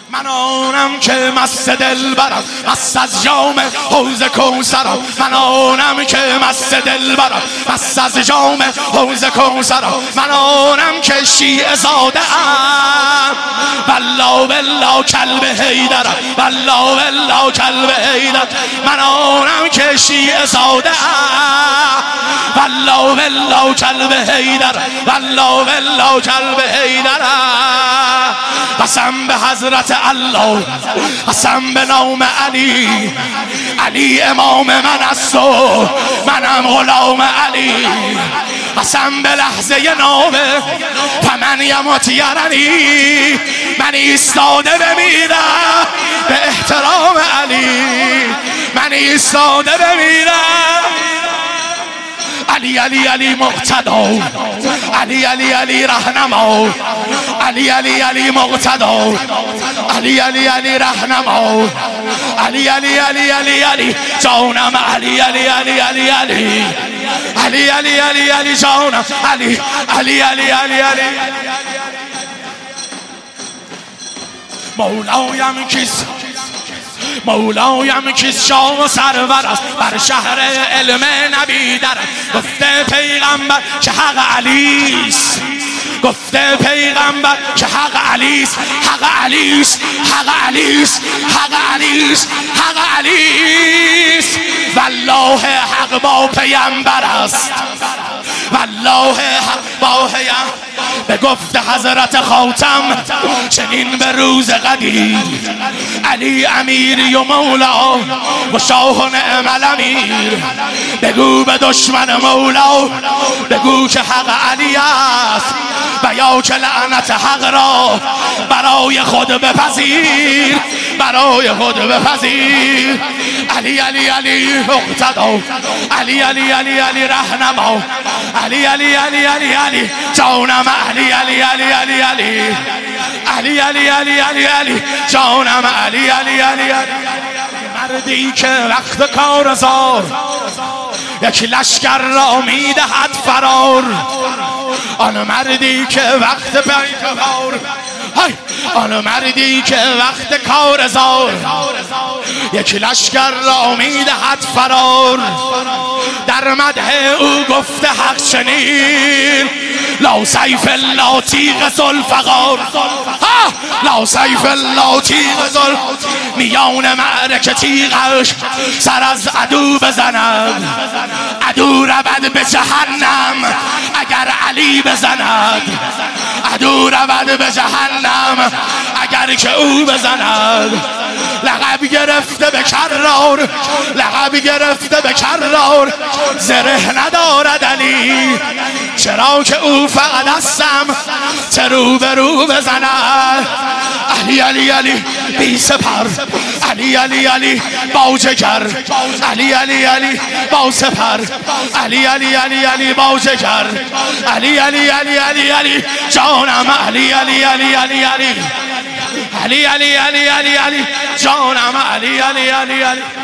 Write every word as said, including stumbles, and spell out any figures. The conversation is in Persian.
من آنم که مست دل برم، مست از جام حوض کوثرم. من آنم که مست دل برم، مست از جام حوض کوثرم. من آنم که شیعه زاده ام، والله بالله کلب حیدرم، والله بالله کلب حیدر. من آنم که شیعه زاده ام، والله بالله کلب حیدر، والله بالله کلب حیدر. قسم به حضرت الله، قسم به نام علی، علی امام من است و منم غلام علی. قسم به لحظه نامه فمن یمت یرنی، من ایستاده بمیرم به احترام علی، من ایستاده بمیرم. علی علی علی مقتدا، علی علی علی رهنما، علی علی علی مقتدا، علی علی علی رهنما، علی علی علی علی علی جانم، علی علی علی علی علی علی علی علی علی جانم، علی علی علی علی علی مولایم کیست، مولایم کیست شاه و سرور است، بر شهر علم نبی در گفته پیغمبر که حق علیست، گفته پیغمبر که حق علیست، حق علیست، حق علیست، حق علیست، حق علیست. والله حق با پیغمبر است، والله حق با پیغمبر. به گفت حضرت خاتم چنین به روز قدیر، علی امیری و مولا و شاه و نعم الامیر. بگو به دشمن مولا، بگو که حق علی است و یا که لعنت حق را برای خود بپذیر، برای خود بپذیر. علی علی علی مقتدا، علی علی علی علی رهنما، علی علی علی علی علی جانم، علی علی علی علی علی علی علی علی علی علی جانم، علی علی علی علی. مردی که وقت کار زار یک لشکر را میدهد فرار، آن مردی که وقت پیکار، آن مردی که وقت کار زار یک لشکر را میدهد فرار. در مدح او گفته حق چنین، لا سیف الا تیغ ذوالفقار، لا سیف الا تیغ ذوالفقار. میان معرکه تیغش سر از عدو بزند، عدو رود به جهنم اگر علی بزند، عدو رود به جهنم اگر که او بزند. لقب گرفته به کرار، لقب گرفته به کرار، زره ندارد علی، چرا که او فقط هستم چه رو به رو بزند. علی علی علی بی سپر، علی علی علی با جگر، علی علی علی با سپر، علی علی علی علی با جگر، علی علی علی علی علی جانم، علی علی علی علی علی علی علی علی علی علی جانم، علی علی علی علی